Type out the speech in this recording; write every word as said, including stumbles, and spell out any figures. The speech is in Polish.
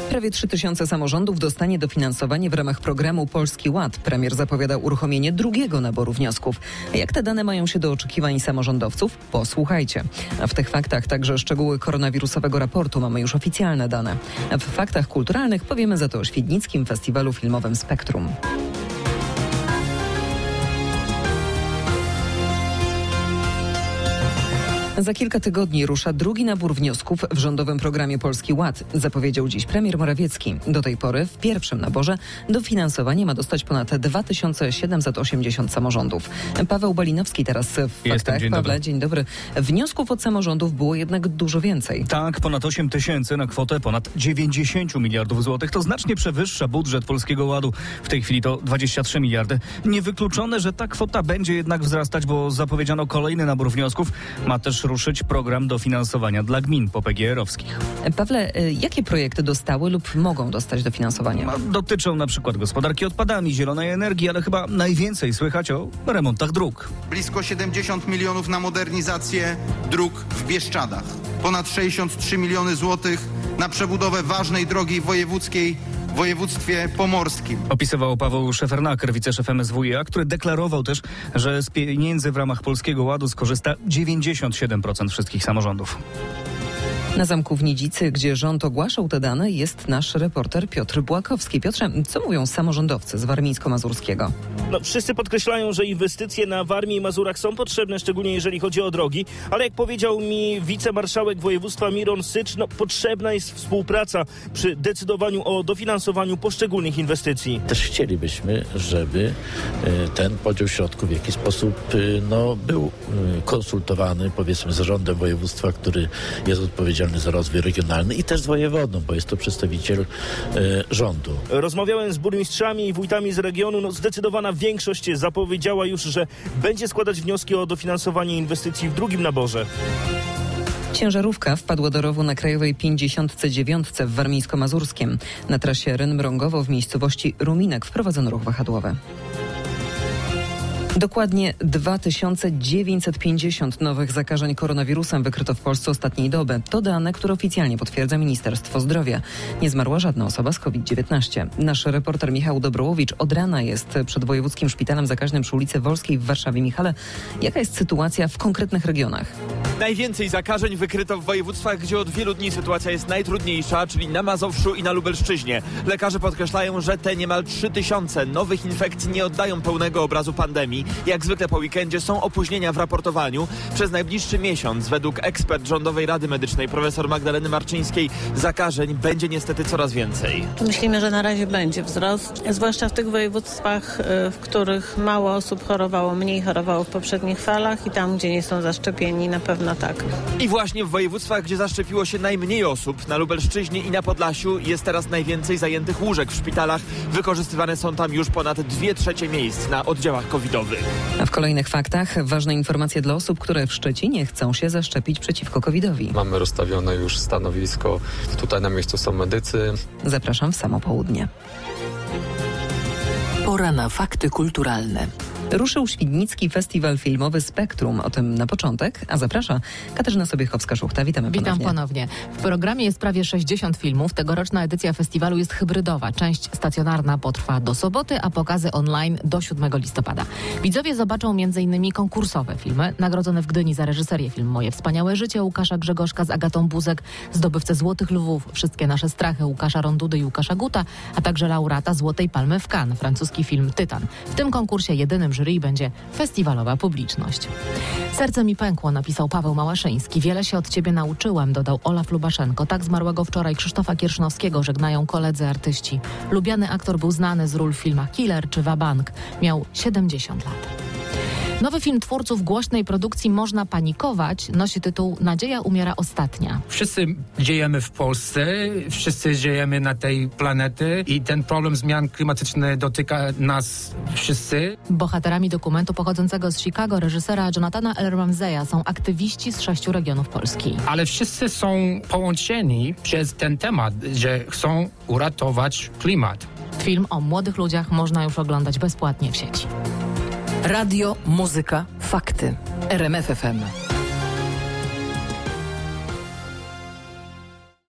Prawie trzy tysiące samorządów dostanie dofinansowanie w ramach programu Polski Ład. Premier zapowiada uruchomienie drugiego naboru wniosków. Jak te dane mają się do oczekiwań samorządowców? Posłuchajcie. A w tych faktach także szczegóły koronawirusowego raportu. Mamy już oficjalne dane. A w faktach kulturalnych powiemy za to o Świdnickim Festiwalu Filmowym Spektrum. Za kilka tygodni rusza drugi nabór wniosków w rządowym programie Polski Ład, zapowiedział dziś premier Morawiecki. Do tej pory w pierwszym naborze dofinansowanie ma dostać ponad dwa tysiące siedemset osiemdziesiąt samorządów. Paweł Balinowski teraz w Jestem, faktach. dzień Pawle, dobry. dzień dobry. Wniosków od samorządów było jednak dużo więcej. Tak, ponad osiem tysięcy na kwotę ponad dziewięćdziesiąt miliardów złotych. To znacznie przewyższa budżet Polskiego Ładu. W tej chwili to dwadzieścia trzy miliardy. Niewykluczone, że ta kwota będzie jednak wzrastać, bo zapowiedziano kolejny nabór wniosków. Ma też ruszyć program dofinansowania dla gmin po P G R-owskich. Pawle, jakie projekty dostały lub mogą dostać dofinansowanie? Dotyczą na przykład gospodarki odpadami, zielonej energii, ale chyba najwięcej słychać o remontach dróg. Blisko siedemdziesiąt milionów na modernizację dróg w Bieszczadach. Ponad sześćdziesiąt trzy miliony złotych na przebudowę ważnej drogi wojewódzkiej w województwie pomorskim. Opisywał Paweł Szefernaker, wiceszef M S W iA, który deklarował też, że z pieniędzy w ramach Polskiego Ładu skorzysta dziewięćdziesiąt siedem procent wszystkich samorządów. Na zamku w Nidzicy, gdzie rząd ogłaszał te dane, jest nasz reporter Piotr Błakowski. Piotrze, co mówią samorządowcy z warmińsko-mazurskiego? No, wszyscy podkreślają, że inwestycje na Warmii i Mazurach są potrzebne, szczególnie jeżeli chodzi o drogi, ale jak powiedział mi wicemarszałek województwa Miron Sycz, no, potrzebna jest współpraca przy decydowaniu o dofinansowaniu poszczególnych inwestycji. Też chcielibyśmy, żeby ten podział środków w jakiś sposób no, był konsultowany, powiedzmy, z zarządem województwa, który jest odpowiedzialny za rozwój regionalny, i też z wojewodą, bo jest to przedstawiciel e, rządu. Rozmawiałem z burmistrzami i wójtami z regionu. No, zdecydowana większość zapowiedziała już, że będzie składać wnioski o dofinansowanie inwestycji w drugim naborze. Ciężarówka wpadła do rowu na Krajowej pięćdziesiąt dziewięć w Warmińsko-Mazurskiem. Na trasie Ryn-Mrągowo w miejscowości Ruminek wprowadzono ruch wahadłowy. Dokładnie dwa tysiące dziewięćset pięćdziesiąt nowych zakażeń koronawirusem wykryto w Polsce ostatniej doby. To dane, które oficjalnie potwierdza Ministerstwo Zdrowia. Nie zmarła żadna osoba z COVID dziewiętnaście. Nasz reporter Michał Dobrołowicz od rana jest przed Wojewódzkim Szpitalem Zakaźnym przy ulicy Wolskiej w Warszawie. Michale, jaka jest sytuacja w konkretnych regionach? Najwięcej zakażeń wykryto w województwach, gdzie od wielu dni sytuacja jest najtrudniejsza, czyli na Mazowszu i na Lubelszczyźnie. Lekarze podkreślają, że te niemal trzy tysiące nowych infekcji nie oddają pełnego obrazu pandemii. Jak zwykle po weekendzie są opóźnienia w raportowaniu. Przez najbliższy miesiąc, według ekspert Rządowej Rady Medycznej profesor Magdaleny Marczyńskiej, zakażeń będzie niestety coraz więcej. Myślimy, że na razie będzie wzrost, zwłaszcza w tych województwach, w których mało osób chorowało, mniej chorowało w poprzednich falach, i tam, gdzie nie są zaszczepieni, na pewno tak. I właśnie w województwach, gdzie zaszczepiło się najmniej osób, na Lubelszczyźnie i na Podlasiu, jest teraz najwięcej zajętych łóżek w szpitalach. Wykorzystywane są tam już ponad dwie trzecie miejsc na oddziałach covidowych. A w kolejnych faktach ważne informacje dla osób, które w Szczecinie chcą się zaszczepić przeciwko covidowi. Mamy rozstawione już stanowisko. Tutaj na miejscu są medycy. Zapraszam w samo południe. Pora na fakty kulturalne. Ruszył Świdnicki Festiwal Filmowy Spektrum. O tym na początek, a zaprasza Katarzyna Sobiechowska-Szuchta. Witamy ponownie. Witam ponownie. W programie jest prawie sześćdziesiąt filmów. Tegoroczna edycja festiwalu jest hybrydowa. Część stacjonarna potrwa do soboty, a pokazy online do siódmego listopada. Widzowie zobaczą między innymi konkursowe filmy. Nagrodzone w Gdyni za reżyserię film Moje wspaniałe życie Łukasza Grzegorzka z Agatą Buzek, zdobywcę Złotych Lwów, Wszystkie nasze strachy Łukasza Rondudy i Łukasza Guta, a także laureata Złotej Palmy w Cannes, francuski film Tytan. W tym konkursie jedynym jury będzie festiwalowa publiczność. Serce mi pękło, napisał Paweł Małaszyński. Wiele się od ciebie nauczyłem, dodał Olaf Lubaszenko. Tak zmarłego wczoraj Krzysztofa Kiersznowskiego żegnają koledzy artyści. Lubiany aktor był znany z ról w filmach Killer czy Wabank. Miał siedemdziesiąt lat. Nowy film twórców głośnej produkcji Można panikować nosi tytuł Nadzieja umiera ostatnia. Wszyscy żyjemy w Polsce, wszyscy żyjemy na tej planety i ten problem zmian klimatycznych dotyka nas wszyscy. Bohaterami dokumentu pochodzącego z Chicago reżysera Jonathana L. Ramseya są aktywiści z sześciu regionów Polski. Ale wszyscy są połączeni przez ten temat, że chcą uratować klimat. Film o młodych ludziach można już oglądać bezpłatnie w sieci. Radio, muzyka, fakty. R M F F M.